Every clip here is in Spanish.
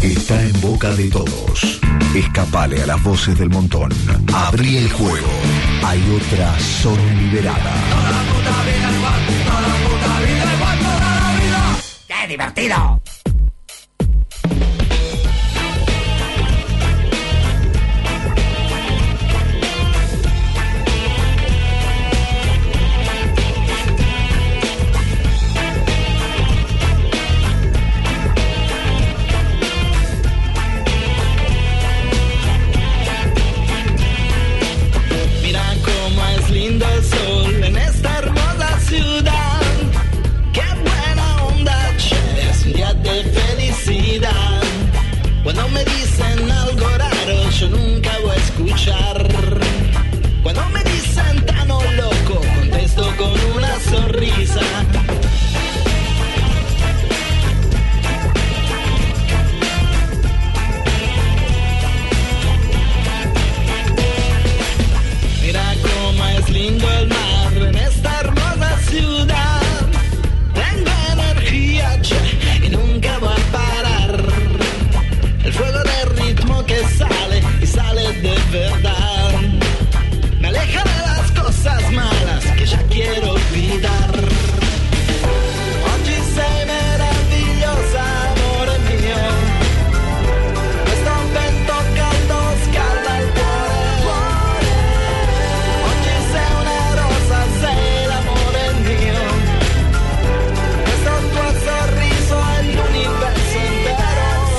está en boca de todos. Escapale a las voces del montón. Abrí el juego. Hay otra zona liberada. Toda la puta vida igual, toda la puta vida igual, toda la vida. ¡Qué divertido! Cuando me dicen algo raro, yo nunca voy a escuchar. Cuando me dicen tan loco, contesto con una sonrisa. Mira cómo es lindo el mar en esta hermosa ciudad. Tengo energía, che, y nunca voy a parar. El fuego del ritmo que sale y sale de verdad. Me aleja de las cosas malas que ya quiero olvidar. Oggi sei meravigliosa, amore mio. Questo vento caldo scalda il cuore. Oggi sei una rosa, sei l'amore mio. Questo tuo sorriso è l'universo intero.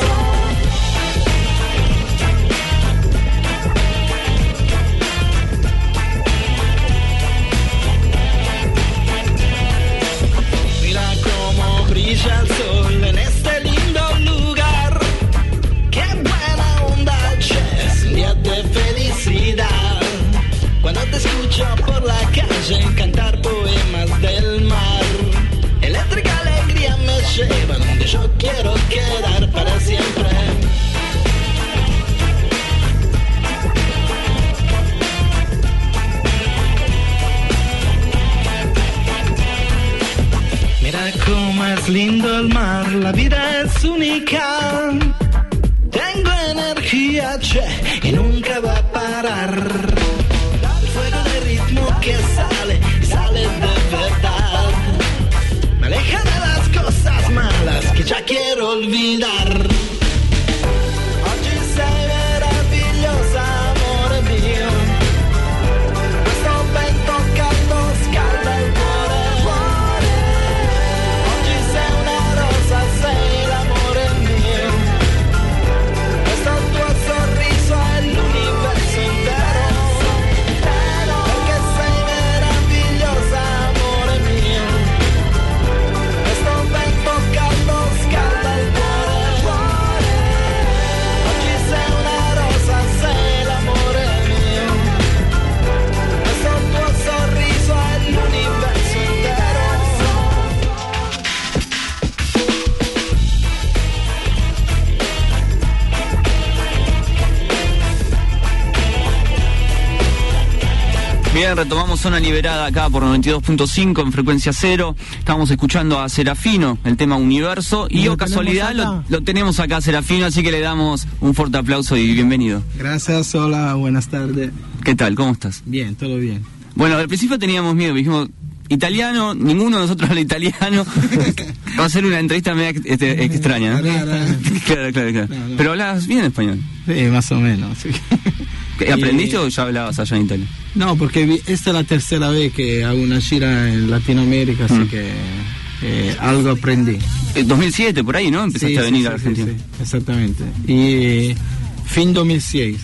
Brilla el sol en este lindo lugar. Qué buena onda, che, es un día de felicidad. Cuando te escucho por la calle cantar poemas del mar, eléctrica alegría me lleva donde yo quiero quedar para siempre. Mira cómo es lindo el mar, la vida es única. Tengo energía, che, y nunca va a parar. El fuego de ritmo que sale, y sale de verdad. Me aleja de las cosas malas que ya quiero olvidar. Oggi sei meravigliosa, amore mio. Questo vento caldo scalda il cuore. Sei l'amore mio, questo tuo sorriso è l'universo intero, perché sei meravigliosa, amore mio, questo vento caldo scalda il cuore, oggi sei una rosa, sei l'amore mio, questo tuo sorriso è l'universo intero. Bien, retomamos Zona Liberada acá por 92.5 en frecuencia cero. Estamos escuchando a Serafino, el tema Universo. Y o casualidad lo tenemos acá, Serafino, así que le damos un fuerte aplauso y bienvenido. Gracias, hola, buenas tardes. ¿Qué tal? ¿Cómo estás? Bien, todo bien. Bueno, al principio teníamos miedo, dijimos, italiano, ninguno de nosotros habla italiano. Va a ser una entrevista media extraña. Claro. No. Pero hablas bien español. Sí, más o menos. Sí. ¿Aprendiste o ya hablabas allá en Italia? No, porque esta es la tercera vez que hago una gira en Latinoamérica, así que algo aprendí. 2007, por ahí, ¿no? Empezaste a venir a Argentina. Sí, exactamente. Y fin 2006.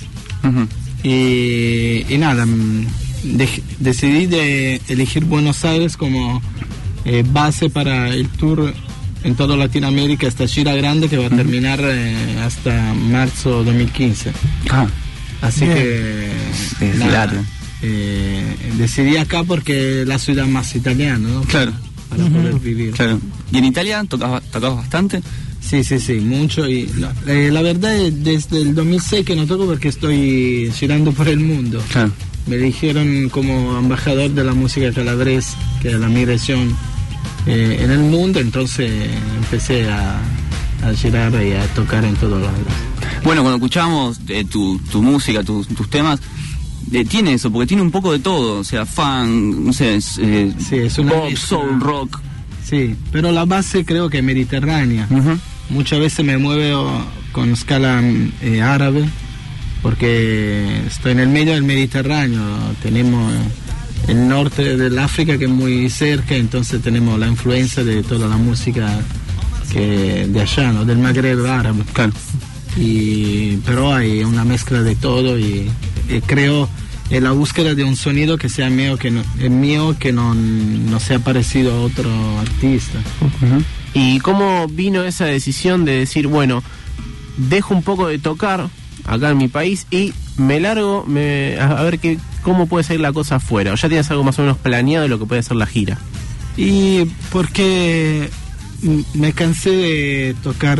Y nada, decidí de elegir Buenos Aires como base para el tour en toda Latinoamérica, esta gira grande que va a terminar hasta marzo 2015. Así bien. Que nada, decidí acá porque es la ciudad más italiana, ¿no? Claro. Para poder vivir. Claro. ¿Y en Italia tocabas bastante? Sí, mucho. Y la verdad es desde el 2006 que no toco porque estoy girando por el mundo. Claro. Me eligieron como embajador de la música calabresa, que es la migración en el mundo, entonces empecé a a girar y a tocar en todos lados. Bueno, cuando escuchamos tu música, tus temas, tiene eso, porque tiene un poco de todo, o sea, funk, no sé, es una pop, mezcla. soul, rock. Sí, pero la base creo que es mediterránea. Muchas veces me muevo con escala árabe, porque estoy en el medio del Mediterráneo. Tenemos el norte del África que es muy cerca, entonces tenemos la influencia de toda la música que de allá, ¿no? Del Magreb árabe. Claro. Pero hay una mezcla de todo y creo en la búsqueda de un sonido que sea mío, que no sea parecido a otro artista. ¿Y cómo vino esa decisión de decir, bueno, dejo un poco de tocar acá en mi país y me largo a ver cómo puede ser la cosa afuera? ¿O ya tienes algo más o menos planeado de lo que puede ser la gira? Y porque me cansé de tocar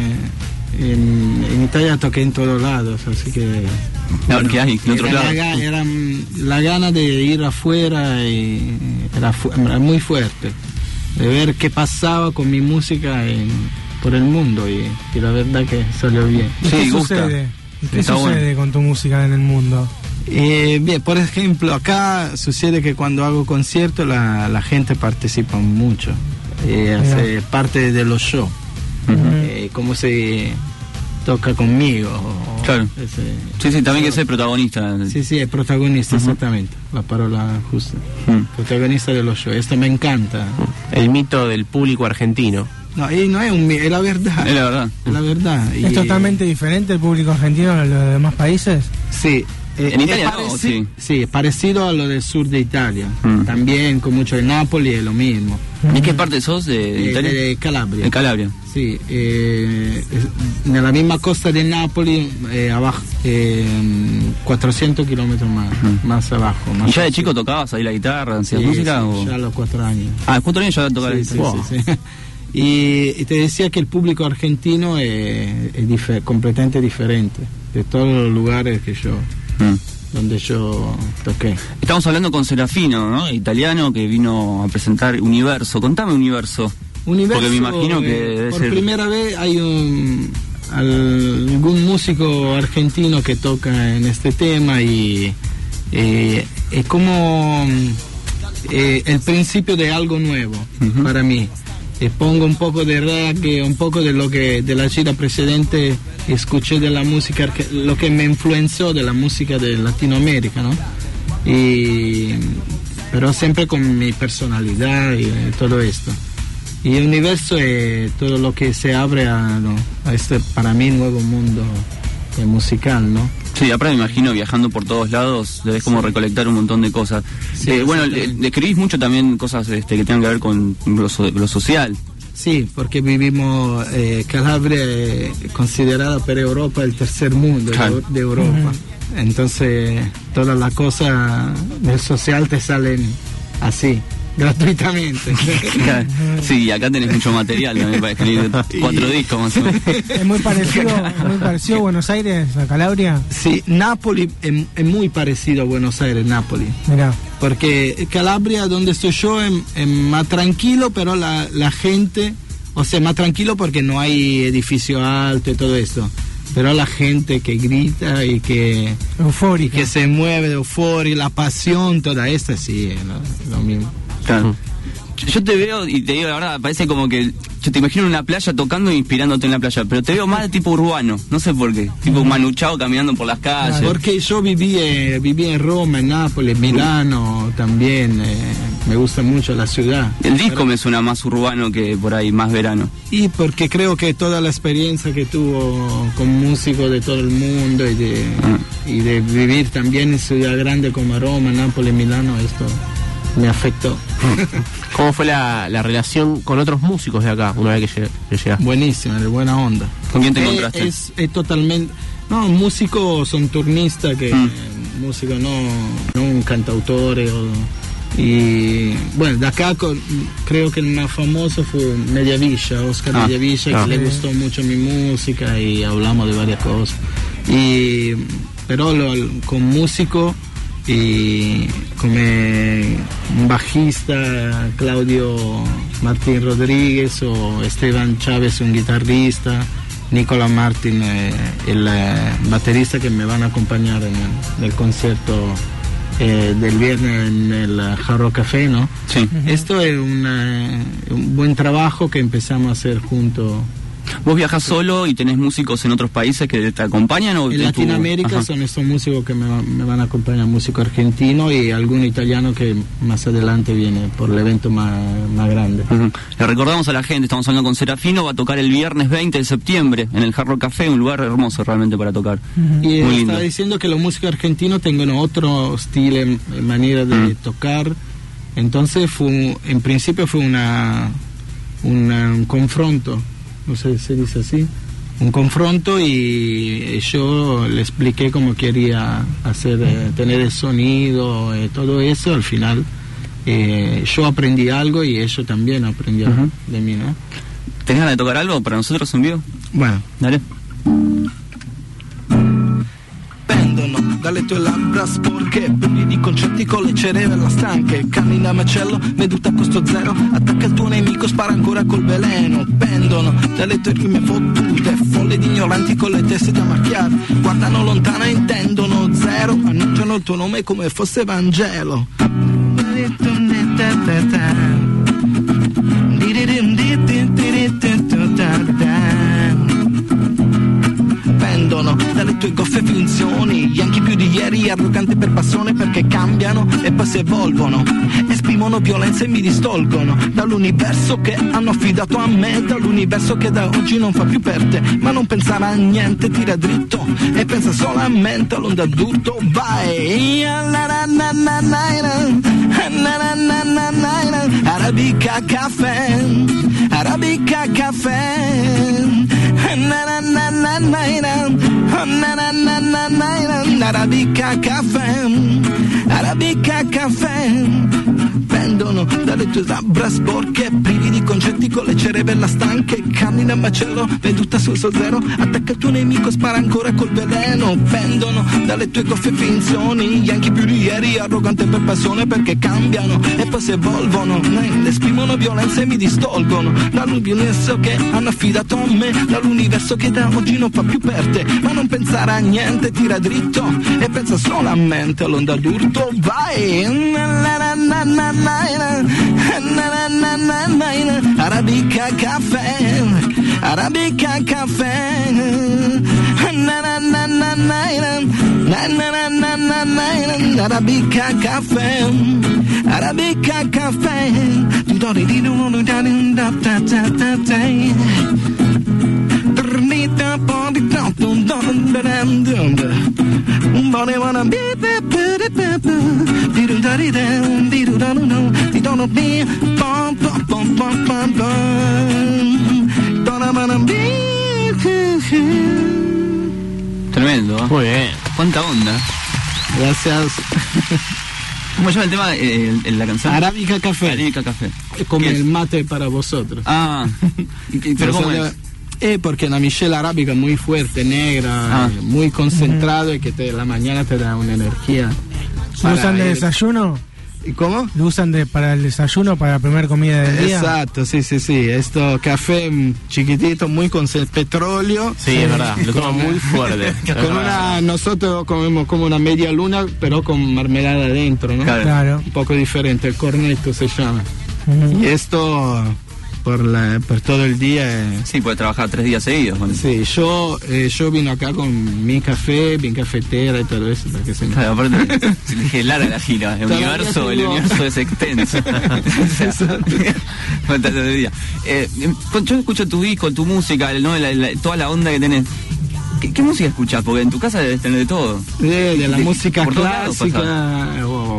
en Italia, toqué en todos lados, así que ¿qué hay? ¿En otro lado? Era la gana de ir afuera y era muy fuerte, de ver qué pasaba con mi música por el mundo y la verdad que salió bien. ¿Qué sucede? ¿Qué sucede con tu música en el mundo? Bien, por ejemplo, acá sucede que cuando hago conciertos la gente participa mucho, hace parte de los shows, como se toca conmigo. Claro. Sí, también que ser protagonista. Sí, es protagonista, exactamente, la palabra justa. Protagonista de los shows, esto me encanta. El mito del público argentino. No es un mito, es la verdad. Es la verdad. Es la verdad. ¿Es totalmente diferente el público argentino a los demás países? Sí. En Italia no, sí. Sí, parecido a lo del sur de Italia. También con mucho de Nápoles es lo mismo. ¿De qué parte sos de Italia? De Calabria. De Calabria. Sí, en la misma costa de Nápoles, abajo, 400 kilómetros más abajo. Más ¿Y ya de chico tocabas ahí la guitarra, hacías música? Sí, ya a los 4 años. Ah, a los 4 años ya tocabas la guitarra. Sí. Y te decía que el público argentino es completamente diferente de todos los lugares que donde yo toqué. Estamos hablando con Serafino, ¿no? Italiano, que vino a presentar Universo. Contame Universo. Porque me imagino que debe por ser... primera vez hay algún músico argentino que toca en este tema y es como el principio de algo nuevo para mí. Pongo un poco de reggae, un poco de lo que de la gira precedente escuché de la música, lo que me influenció de la música de Latinoamérica, ¿no? Pero siempre con mi personalidad y todo esto. Y el universo es todo lo que se abre a este, para mí, nuevo mundo musical, ¿no? Sí, aparte me imagino viajando por todos lados, debes como recolectar un montón de cosas. Sí, bueno, escribís mucho también cosas que tengan que ver con lo social. Sí, porque vivimos, Calabria es considerada por Europa el tercer mundo de Europa. Entonces, todas las cosas del social te salen así, gratuitamente. Sí, acá tenés mucho material también para escribir 4 discos más o menos. ¿Es muy parecido a Buenos Aires, a Calabria? Sí, Nápoles es muy parecido a Buenos Aires, Nápoles. Mirá. Porque Calabria, donde estoy yo, es más tranquilo, pero la gente, o sea, más tranquilo porque no hay edificio alto y todo esto. Pero la gente que grita y que eufórica, y que se mueve de euforia, la pasión, toda esta, sí, es lo mismo. Claro. Yo te veo y te digo la verdad, parece como que yo te imagino en una playa tocando e inspirándote en la playa, pero te veo más de tipo urbano, no sé por qué, tipo Manu Chao caminando por las calles. Porque yo viví en Roma, en Nápoles, Milano también, me gusta mucho la ciudad. El disco me suena más urbano que por ahí, más verano. Y porque creo que toda la experiencia que tuvo con músicos de todo el mundo y de vivir también en ciudad grande como Roma, Nápoles, Milano, esto me afectó. ¿Cómo fue la relación con otros músicos de acá una vez que llegaste? Buenísima, de buena onda. ¿Con quién te encontraste? Es totalmente... No, músicos son turnistas, que músicos no un cantautor. Y bueno, de acá creo que el más famoso fue Mediavilla, Oscar Mediavilla, que le gustó mucho mi música y hablamos de varias cosas. Pero con músico y come un bajista, Claudio Martín Rodríguez, o Esteban Chávez, un guitarrista, Nicolás Martín, el baterista, que me van a acompañar en el concierto del viernes en el Hard Rock Café, ¿no? Sí. Esto es un buen trabajo que empezamos a hacer juntos. ¿Vos viajás solo y tenés músicos en otros países que te acompañan? ¿O en Latinoamérica son estos músicos que me van a acompañar, músico argentino y algún italiano que más adelante viene por el evento más grande. Le recordamos a la gente, estamos hablando con Serafino, va a tocar el viernes 20 de septiembre en el Hard Rock Café, un lugar hermoso realmente para tocar. Y muy estaba lindo. diciendo que los músicos argentinos tienen otro estilo, manera de tocar. Entonces en principio fue un confronto, no sé si se dice así, un confronto, y yo le expliqué cómo quería hacer, tener el sonido, todo eso. Al final yo aprendí algo y ellos también aprendieron de mí, ¿no? ¿Tenés ganas de tocar algo para nosotros en vivo? Bueno, Dale. Pendono dalle tue labbra sporche, brividi di concetti con le cerevella stanche. Cammina a macello, veduta a costo zero, attacca il tuo nemico, spara ancora col veleno. Pendono dalle tue rime fottute, folle di ignoranti con le teste da macchiare. Guardano lontano e intendono zero, annunciano il tuo nome come fosse Vangelo. Pendono dalle tue goffe finzioni, gli anchi più di ieri, arroganti per passione, perché cambiano e poi si evolvono, esprimono violenza e mi distolgono dall'universo che hanno affidato a me, dall'universo che da oggi non fa più per te. Ma non pensare a niente, tira dritto e pensa solamente all'onda d'urto. Vai! Arabica caffè, Arabica caffè, Arabica caffè, Arabica caffè. Pendono dalle tue labbra sporche, privi di concetti con le cerevella stanche. Cammina a macello, veduta sul zero, attacca il tuo nemico, spara ancora col veleno. Pendono dalle tue goffe finzioni, gli anchi più di ieri, arrogante per passione, perché cambiano e poi si evolvono, esprimono violenza e mi distolgono dall'universo che hanno affidato a me, dall'universo che da oggi non fa più per te. Ma non pensare a niente, tira dritto e pensa solamente all'onda d'urto. Vai! Arabica caffè, Arabica caffè, Arabica caffè, Arabica caffè. Tremendo, ¿eh? Muy bien. ¿Cuánta onda? gracias. ¿Cómo llama el tema en la canción? Arabica Café. Arabica Café. Como el mate para vosotros. Ah, pero ¿cómo es? Porque la michela arábica es muy fuerte, negra, muy concentrado, y que la mañana te da una energía. ¿Lo usan de desayuno? ¿Y cómo? ¿Lo usan para el desayuno, para la primera comida del día? Exacto, sí. Esto, café chiquitito, muy con petróleo. Sí, es verdad, lo toman muy fuerte. Nosotros comemos como una media luna, pero con marmelada adentro, ¿no? Claro. Un poco diferente, el cornetto se llama. Y esto por todo el día. Sí, puede trabajar 3 días seguidos. Bueno. Sí, yo vino acá con mi café, mi cafetera y todo eso. Para que se me... Claro, aparte, se dije larga la gira. El universo es extenso. Yo escucho tu disco, tu música, ¿no? Toda la onda que tenés. ¿Qué música escuchás? Porque en tu casa debes tener de todo. De la música clásica,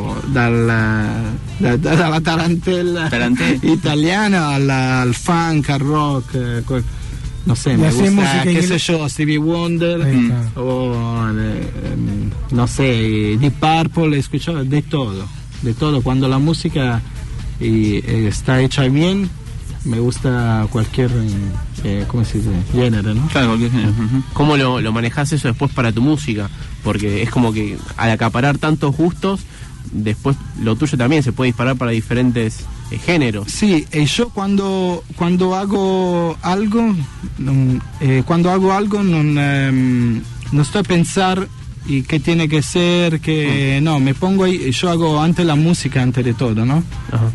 dalla tarantella italiana al funk, al rock, no sé, me gusta, qué sé yo, Stevie Wonder, o no sé, Deep Purple, escuchaba de todo. Cuando la música está hecha bien, me gusta cualquier ¿cómo se dice? Género, ¿no? Claro, cualquier género. ¿Cómo lo manejás eso después para tu música? Porque es como que al acaparar tantos gustos, después lo tuyo también se puede disparar para diferentes géneros. Sí, yo cuando hago algo, no estoy a pensar y qué tiene que ser, que no, me pongo ahí, yo hago antes la música antes de todo, ¿no? Ajá.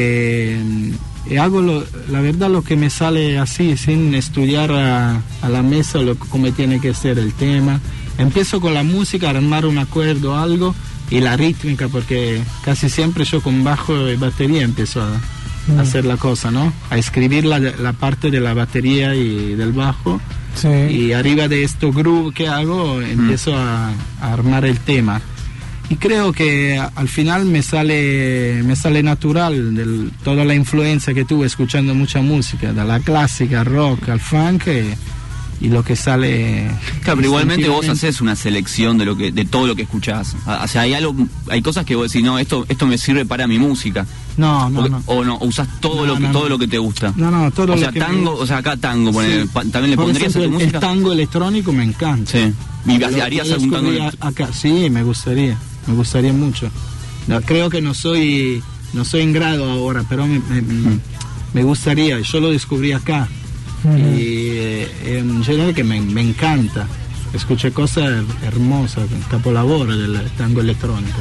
Y hago la verdad lo que me sale así, sin estudiar a la mesa cómo tiene que ser el tema. Empiezo con la música, a armar un acuerdo o algo, y la rítmica, porque casi siempre yo con bajo y batería empiezo a hacer la cosa, ¿no? A escribir la parte de la batería y del bajo, sí. Y arriba de esto groove que hago, empiezo a armar el tema. Y creo que al final me sale natural toda la influencia que tuve escuchando mucha música, de la clásica, rock, al funk, y lo que sale. Claro, pero igualmente vos haces una selección de todo lo que escuchás. O sea, hay cosas que vos decís, no, esto me sirve para mi música. No. O no, usás todo lo que te gusta. No, todo lo que tango, o sea, acá tango, sí. ¿también le pondrías a tu música? El tango electrónico me encanta. Sí. ¿Y harías algún tango acá? Sí, me gustaría mucho. No, creo que no soy en grado ahora, pero me gustaría, yo lo descubrí acá. Y en general que me encanta. Escuché cosas hermosas, capolavoro del tango electrónico.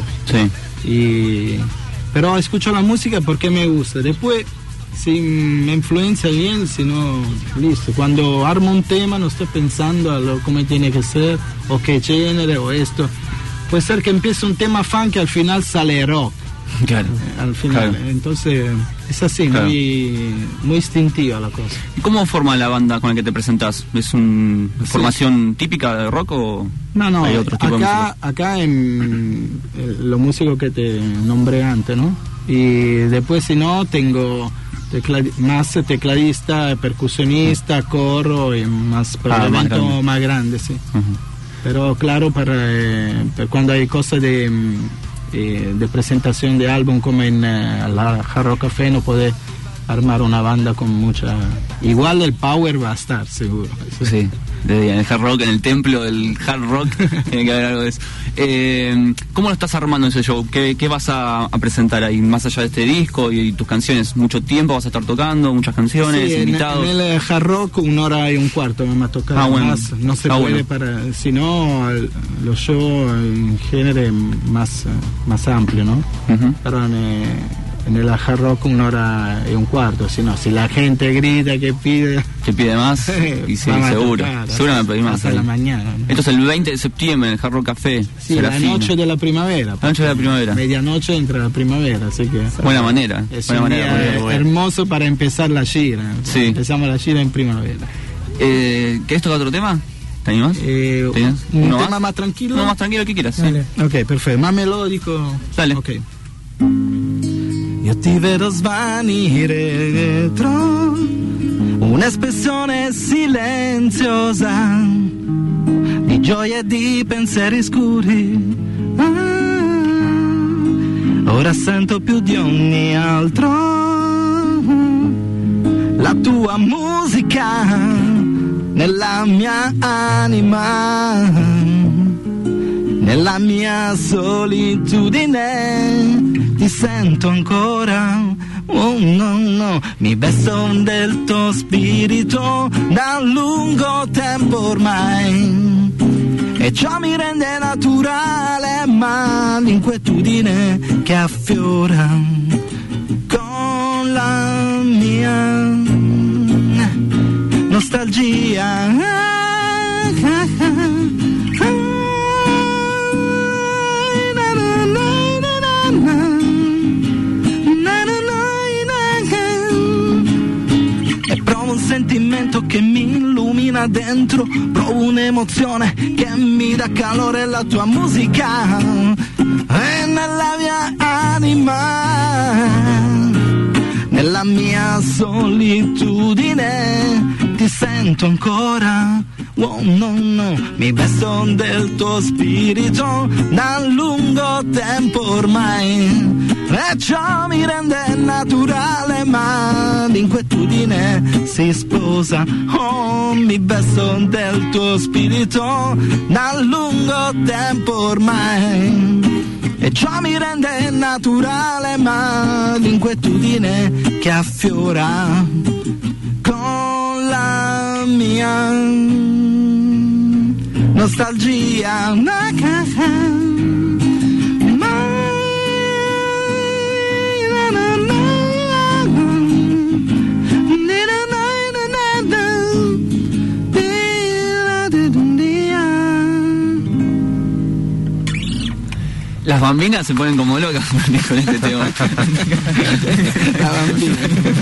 Sí. Pero escucho la música porque me gusta. Después, si me influencia bien, si no, listo. Cuando armo un tema no estoy pensando cómo tiene que ser, o qué género, o esto. Puede ser que empiece un tema funk y al final sale rock. Claro. Al final, claro. Entonces es así, claro. muy instintiva la cosa. ¿Y cómo forma la banda con la que te presentás? ¿Es una formación típica de rock o no, hay otro tipo de música? Acá en los músicos que te nombré antes, ¿no? Y después si no tengo más tecladista, percusionista, coro y más elemento más grande, sí. Pero claro, para cuando hay cosas de presentación de álbum como en la Hard Rock Café, no puede armar una banda con mucha. Igual el power va a estar seguro. Sí, en el hard rock, en el templo del hard rock tiene que haber algo de eso. ¿Cómo lo estás armando ese show? ¿Qué vas a presentar ahí más allá de este disco y tus canciones? ¿Mucho tiempo vas a estar tocando? ¿Muchas canciones? Sí, ¿invitados? En el hard rock 1 hora y un cuarto me va a tocar. Bueno. Más no se puede para, sino los shows en género más amplio, ¿no? Pero en el hard rock 1 hora y un cuarto, si la gente grita que pide más, y sí, seguro me pedí más hasta la mañana, ¿no? Esto es el 20 de septiembre en el Hard Rock Café. Sí, la noche de la primavera. La noche de la primavera. Medianoche entra la primavera, así que buena manera. Es un día hermoso para empezar la gira. Sí. Empezamos la gira en primavera. ¿Querés tocar otro tema? ¿Te animás? Un tema más tranquilo. No, más tranquilo, que quieras. Dale. Sí. Ok, perfetto. Más melodico. Dale. Ok. Io ti vedo svanire dietro un'espressione silenziosa di gioia e di pensieri scuri. Ora sento più di ogni altro la tua musica nella mia anima, nella mia solitudine. Ti sento ancora, oh no, mi beso del tuo spirito da un lungo tempo ormai, e ciò mi rende naturale, ma l'inquietudine che affiora con la mia nostalgia. Sentimento che mi illumina dentro, provo un'emozione che mi dà calore, la tua musica è nella mia anima, nella mia solitudine ti sento ancora, oh no, mi beso del tuo spirito da lungo tempo ormai. E ciò mi rende naturale, ma l'inquietudine si sposa. Oh, mi beso del tuo spirito da lungo tempo ormai. E ciò mi rende naturale, ma l'inquietudine che affiora con la mia nostalgia. Las bambinas se ponen como locas con este tema. La bambina.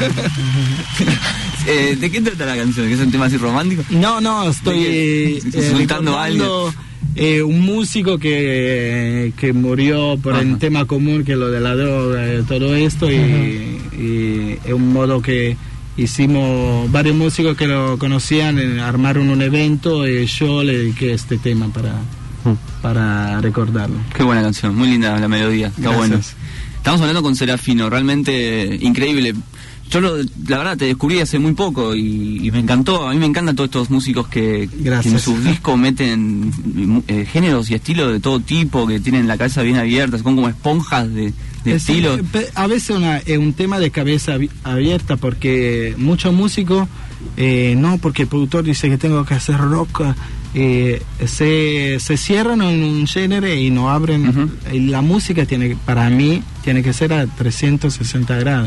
¿De qué trata la canción? ¿Que es un tema así romántico? No, estoy soltando algo. Un músico que murió por un tema común, que es lo de la droga y todo esto, y es un modo que hicimos varios músicos que lo conocían, armaron un evento y yo le dediqué este tema para recordarlo. Qué buena canción, muy linda la melodía, está bueno. Estamos hablando con Serafino, realmente increíble. Yo la verdad te descubrí hace muy poco y me encantó. A mí me encantan todos estos músicos que en sus discos meten géneros y estilos de todo tipo, que tienen la cabeza bien abierta, son como esponjas de estilo. A veces es un tema de cabeza abierta, porque muchos músicos no, porque el productor dice que tengo que hacer rock, se cierran en un género y no abren. Y la música para mí tiene que ser a 360 grados.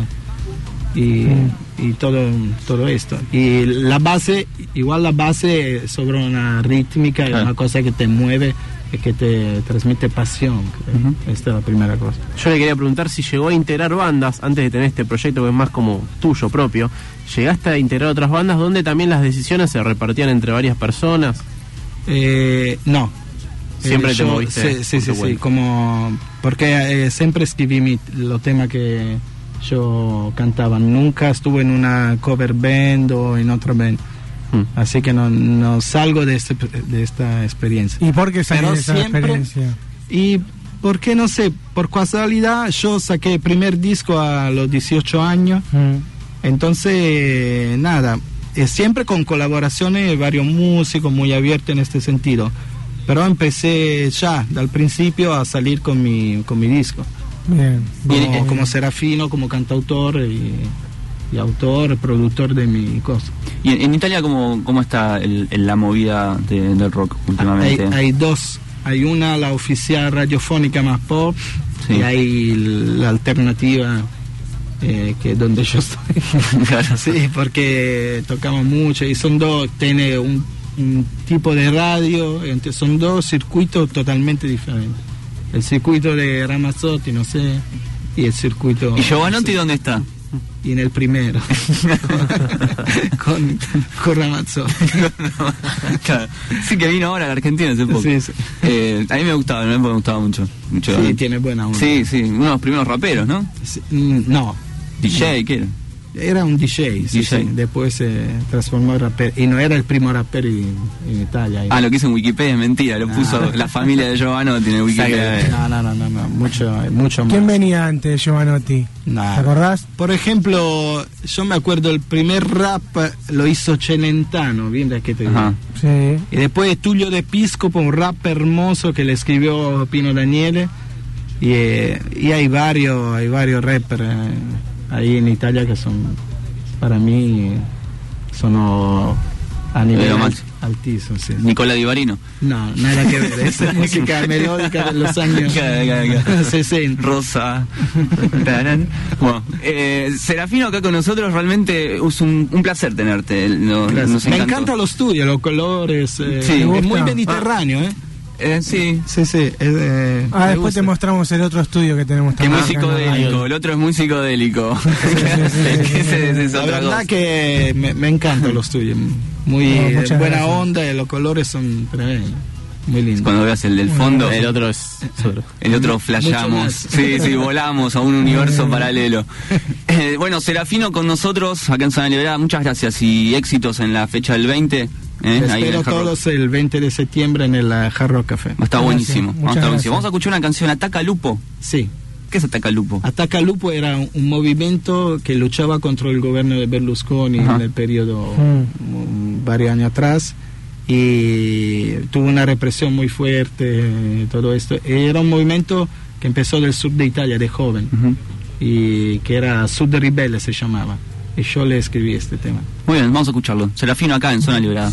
Y todo esto, y la base sobre una rítmica, una cosa que te mueve, que te transmite pasión. Esta es la primera cosa. Yo le quería preguntar si llegó a integrar bandas antes de tener este proyecto, que es más como tuyo propio. ¿Llegaste a integrar otras bandas donde también las decisiones se repartían entre varias personas? No. Siempre te moviste. Sí, como porque siempre escribí los temas que yo cantaba. Nunca estuve en una cover band o en otra band. Así que no salgo de esta experiencia. ¿Y por qué salí de esa experiencia? Y porque, no sé, por casualidad yo saqué el primer disco a los 18 años. Entonces, nada, siempre con colaboraciones de varios músicos, muy abiertos en este sentido. Pero empecé ya, al principio, a salir con mi disco. Bien. Como Serafino, como cantautor y autor, productor de mi cosa. ¿Y en Italia cómo está la movida del rock últimamente? Hay dos. Hay una, la oficial radiofónica más pop, y hay la alternativa, que es donde yo estoy. Claro. Sí, porque tocamos mucho y son dos, tiene un tipo de radio, entonces son dos circuitos totalmente diferentes. El circuito de Ramazzotti, no sé, y el circuito... ¿Y Giovanotti dónde está? Y en el primero, con Ramazzotti. Claro. Sí, que vino ahora a la Argentina hace poco. Sí. A mí me gustaba mucho. Sí, tiene buena onda. Sí, uno de los primeros raperos, ¿no? Sí, no. DJ, ¿qué era? Era un DJ. Después se transformó en rapero. Y no era el primer rapero en Italia. Lo que hizo en Wikipedia es mentira. Lo puso la familia de Giovanotti en el Wikipedia. No. Mucho más. ¿Quién venía antes de Giovanotti? ¿Te acordás? Por ejemplo, yo me acuerdo el primer rap lo hizo Celentano, ¿bien? Que te digo. Sí. Y después Tullio De Piscopo, un rap hermoso que le escribió Pino Daniele. Y hay varios rappers ahí en Italia que son, para mí, son a nivel altísimo. Sí. Nicola Di Barino. No, nada que ver. Esa es música melódica de los años 60. Rosa. Bueno, Serafino acá con nosotros, realmente es un placer tenerte. Me encantan los tuyos, los colores. Es muy mediterráneo, Sí. Después te mostramos el otro estudio que tenemos también. Que es muy psicodélico, el otro es muy psicodélico. La verdad que me encantan los tuyos. Muy buena onda, los colores son tremendos. Muy lindo. Cuando veas el del fondo, el otro es... El otro flasheamos. Sí, volamos a un universo paralelo. Bueno, Serafino con nosotros acá en Zona Liberada. Muchas gracias y éxitos en la fecha del 20 Espero todos el 20 de septiembre en el Hard Rock Café. Está buenísimo. Vamos a escuchar una canción, Ataca Lupo. Sí. ¿Qué es Ataca Lupo? Ataca Lupo era un movimiento que luchaba contra el gobierno de Berlusconi en el periodo varios años atrás, y tuvo una represión muy fuerte, todo esto. Era un movimiento que empezó del sur de Italia, de joven, y que era Sud Ribelle se llamaba, y yo le escribí este tema. Muy bien, vamos a escucharlo. Serafino acá en Zona Liberada.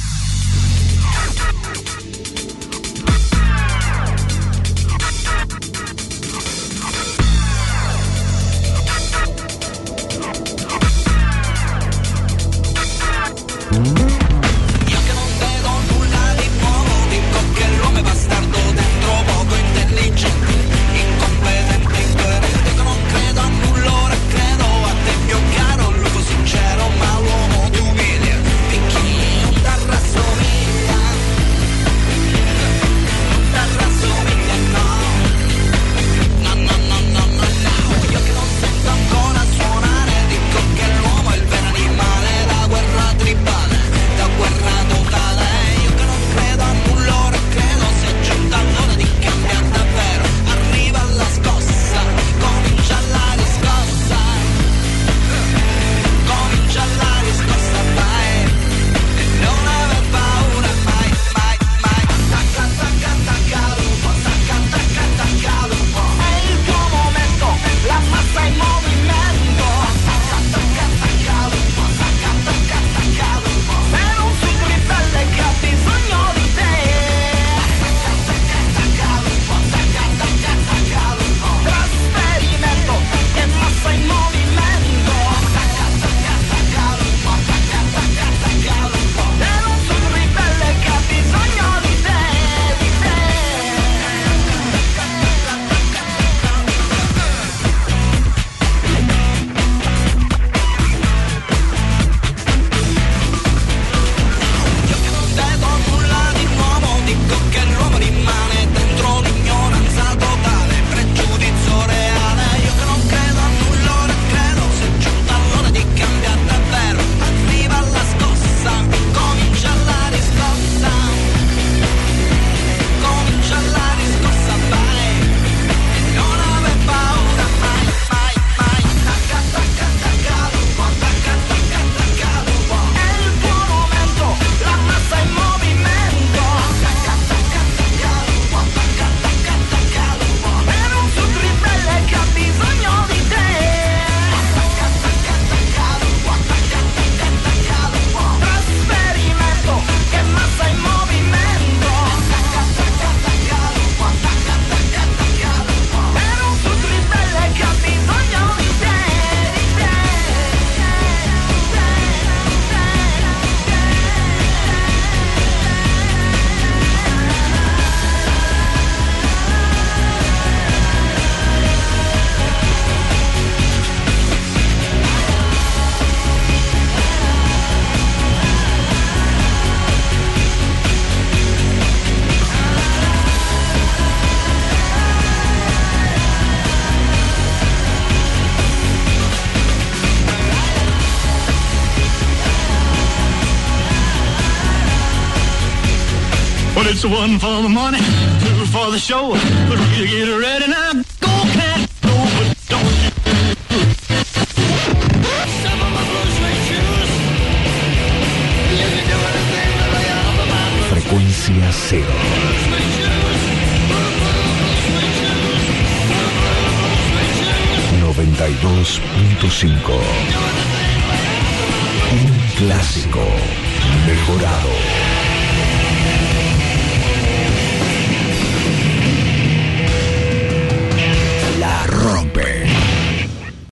Well, it's one for the money, two for the show. But we get ready now. Go, cat, go, but don't you. Some of my blue suede shoes. You can do anything that I offer my Frecuencia cero. 92.5. Un clásico mejorado.